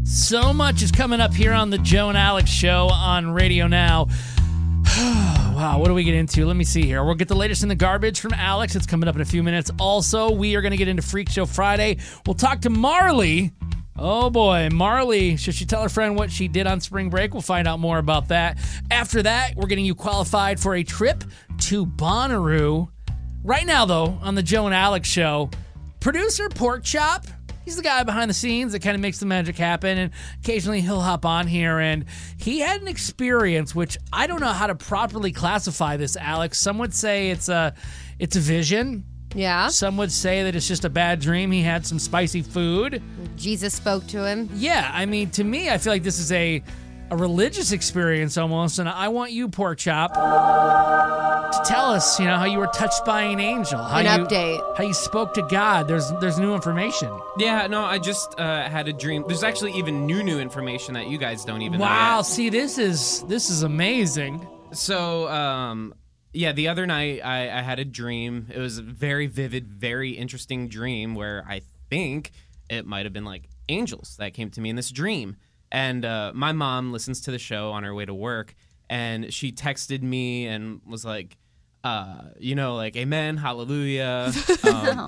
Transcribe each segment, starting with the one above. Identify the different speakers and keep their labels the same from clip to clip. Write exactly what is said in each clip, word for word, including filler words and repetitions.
Speaker 1: So much is coming up here on the Joe and Alex Show on Radio Now. Wow, what do we get into? Let me see here. We'll get the latest in the garbage from Alex. It's coming up in a few minutes. Also, we are going to get into Freak Show Friday. We'll talk to Marley. Oh boy, Marley. Should she tell her friend what she did on spring break? We'll find out more about that. After that, we're getting you qualified for a trip to Bonnaroo. Right now, though, on the Joe and Alex Show, producer Pork Chop. He's the guy behind the scenes that kind of makes the magic happen, and occasionally he'll hop on here, and he had an experience which I don't know how to properly classify this, Alex. Some would say it's a, it's a vision.
Speaker 2: Yeah.
Speaker 1: Some would say that it's just a bad dream. He had some spicy food.
Speaker 2: Jesus spoke to him.
Speaker 1: Yeah, I mean, to me, I feel like this is a, a religious experience almost, and I want you, Pork Chop, to tell us, you know, how you were touched by an angel. How
Speaker 2: An
Speaker 1: you,
Speaker 2: update.
Speaker 1: How you spoke to God. There's there's new information.
Speaker 3: Yeah, no, I just uh, had a dream. There's actually even new, new information that you guys don't even know
Speaker 1: Wow,
Speaker 3: yet.
Speaker 1: see, this is this is amazing.
Speaker 3: So, um, yeah, the other night I, I had a dream. It was a very vivid, very interesting dream where I think it might have been like angels that came to me in this dream. And uh, my mom listens to the show on her way to work, and she texted me and was like, uh, you know, like, amen, hallelujah. Um,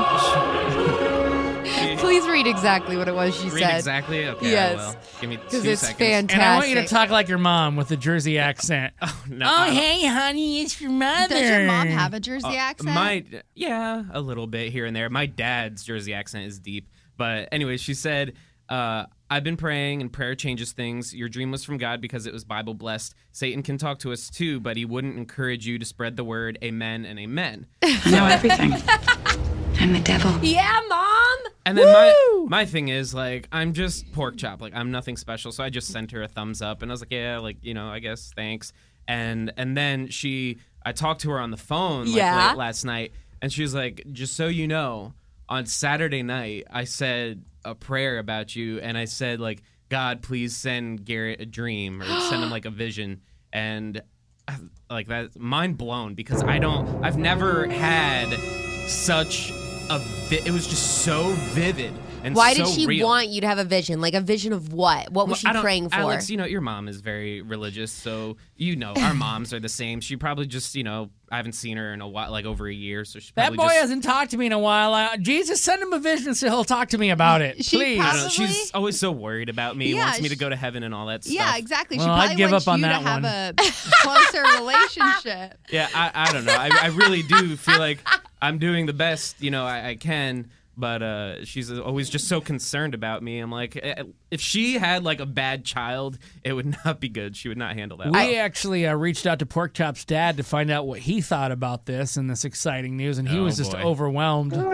Speaker 3: she,
Speaker 2: Please read exactly what it was she
Speaker 3: read
Speaker 2: said.
Speaker 3: exactly? Okay,
Speaker 2: Yes.
Speaker 3: I will. Give me two
Speaker 2: Because it's
Speaker 3: seconds.
Speaker 2: fantastic.
Speaker 1: And I want you to talk like your mom with the Jersey accent.
Speaker 3: Oh, no.
Speaker 1: Oh,
Speaker 3: I don't-
Speaker 1: hey, honey, it's your mother.
Speaker 4: Does your mom have a Jersey accent?
Speaker 3: My, yeah, a little bit here and there. My dad's Jersey accent is deep. But anyway, she said, uh, I've been praying and prayer changes things. Your dream was from God because it was Bible blessed. Satan can talk to us too, but he wouldn't encourage you to spread the word amen and amen.
Speaker 5: know everything. I'm the devil.
Speaker 2: Yeah, Mom!
Speaker 3: And then
Speaker 2: Woo!
Speaker 3: my my thing is, like, I'm just Pork Chop. Like, I'm nothing special. So I just sent her a thumbs up. And I was like, yeah, like, you know, I guess, thanks. And and then she, I talked to her on the phone like
Speaker 2: Yeah?
Speaker 3: late last night. And she was like, just so you know, on Saturday night, I said a prayer about you. And I said, like, God, please send Garrett a dream or send him, like, a vision. And, like, that's mind blown because I don't, I've never had such a, vi- it was just so vivid and
Speaker 2: Why
Speaker 3: so
Speaker 2: did she
Speaker 3: real.
Speaker 2: want you to have a vision? Like a vision of what? What was
Speaker 3: Well,
Speaker 2: she
Speaker 3: I don't-
Speaker 2: praying for?
Speaker 3: Alex, you know, your mom is very religious, so you know our moms are the same. She probably just, you know, I haven't seen her in a while, like over a year, so she
Speaker 1: That
Speaker 3: probably
Speaker 1: boy
Speaker 3: just,
Speaker 1: hasn't talked to me in a while. Uh, Jesus, send him a vision so he'll talk to me about it.
Speaker 4: She
Speaker 1: Please.
Speaker 3: I don't know,
Speaker 4: Probably-
Speaker 3: she's always so worried about me,
Speaker 4: Yeah,
Speaker 3: wants me to
Speaker 4: she-
Speaker 3: go to heaven and all that stuff.
Speaker 4: Yeah, exactly.
Speaker 1: Well,
Speaker 4: she
Speaker 1: I'd
Speaker 4: probably
Speaker 1: give
Speaker 4: wants
Speaker 1: up on
Speaker 4: you
Speaker 1: that
Speaker 4: to have
Speaker 1: one.
Speaker 4: a closer relationship.
Speaker 3: Yeah, I, I don't know. I, I really do feel like I'm doing the best, you know, I, I can. But uh, she's always just so concerned about me. I'm like, eh, if she had like a bad child, it would not be good. She would not handle that.
Speaker 1: We actually uh, reached out to Pork Chop's dad to find out what he thought about this and this exciting news, and he
Speaker 3: Oh,
Speaker 1: was just
Speaker 3: boy.
Speaker 1: overwhelmed. It's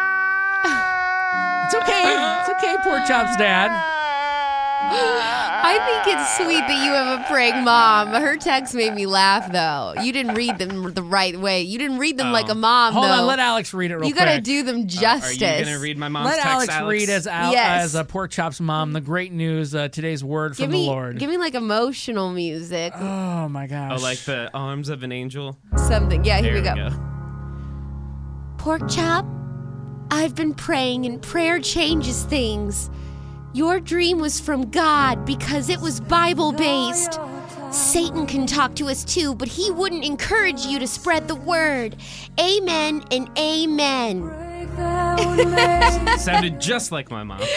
Speaker 1: okay. It's okay, Pork Chop's dad.
Speaker 2: I think it's sweet that you have a praying mom. Her text made me laugh, though. You didn't read them the right way. You didn't read them
Speaker 3: Oh.
Speaker 2: like a mom,
Speaker 1: Hold
Speaker 2: though.
Speaker 1: on, let Alex read it real
Speaker 2: you
Speaker 1: quick.
Speaker 2: gotta do them
Speaker 3: Are
Speaker 2: justice.
Speaker 3: you going to read my mom's
Speaker 1: Let
Speaker 3: text,
Speaker 1: Alex,
Speaker 3: Alex?
Speaker 1: read as Al-
Speaker 2: Yes.
Speaker 1: as a Pork Chop's mom the great news, uh, today's word
Speaker 2: give
Speaker 1: from
Speaker 2: me,
Speaker 1: the Lord.
Speaker 2: give me like emotional music,
Speaker 1: oh my gosh.
Speaker 3: Oh, like the arms of an angel?
Speaker 2: something. Yeah, here
Speaker 3: There
Speaker 2: we go. Pork Chop, I've been praying, and prayer changes things. Your dream was from God because it was Bible-based. Satan can talk to us too, but he wouldn't encourage you to spread the word. Amen and amen.
Speaker 3: Sounded just like my mom.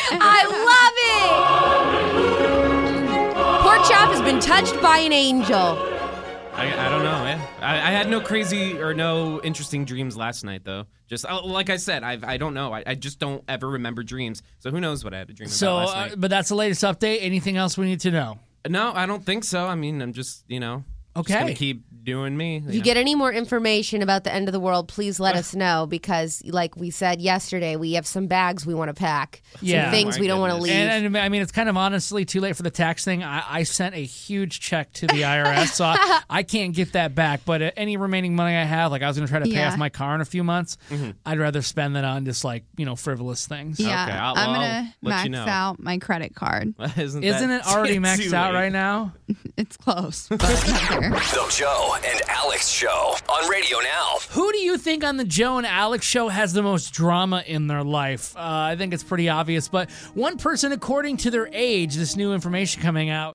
Speaker 2: I love it! Pork Chop has been touched by an angel.
Speaker 3: I, I don't know, yeah. I, I had no crazy or no interesting dreams last night, though. Just uh, like I said, I I don't know. I, I just don't ever remember dreams. So who knows what I had a dream
Speaker 1: so,
Speaker 3: about last
Speaker 1: uh,
Speaker 3: night?
Speaker 1: but that's the latest update. Anything else we need to know?
Speaker 3: No, I don't think so. I mean, I'm just, you know, just
Speaker 1: Okay.
Speaker 3: gonna keep doing me.
Speaker 2: If you get any more information about the end of the world, please let us know because, like we said yesterday, we have some bags we want to pack.
Speaker 1: Yeah.
Speaker 2: Some things
Speaker 3: Oh, my
Speaker 2: we don't want to
Speaker 3: goodness.
Speaker 2: leave.
Speaker 1: And, and I mean, it's kind of honestly too late for the tax thing. I, I sent a huge check to the I R S, so I, I can't get that back. But uh, any remaining money I have, like I was going to try to pay
Speaker 4: Yeah.
Speaker 1: off my car in a few months, I'd rather spend that on just like, you know, frivolous things.
Speaker 4: Yeah,
Speaker 3: Okay, I'll-
Speaker 4: I'm
Speaker 3: I'll
Speaker 4: gonna
Speaker 3: let
Speaker 4: max
Speaker 3: you know.
Speaker 4: out my credit card.
Speaker 3: Isn't,
Speaker 1: Isn't
Speaker 3: that
Speaker 1: it already
Speaker 3: too
Speaker 1: maxed out
Speaker 3: late?
Speaker 1: right now?
Speaker 4: It's close, but it's not there.
Speaker 6: The Joe Joe and Alex Show on Radio Now.
Speaker 1: Who do you think on the Joe and Alex Show has the most drama in their life? Uh, I think it's pretty obvious, but one person according to their age, this new information coming out.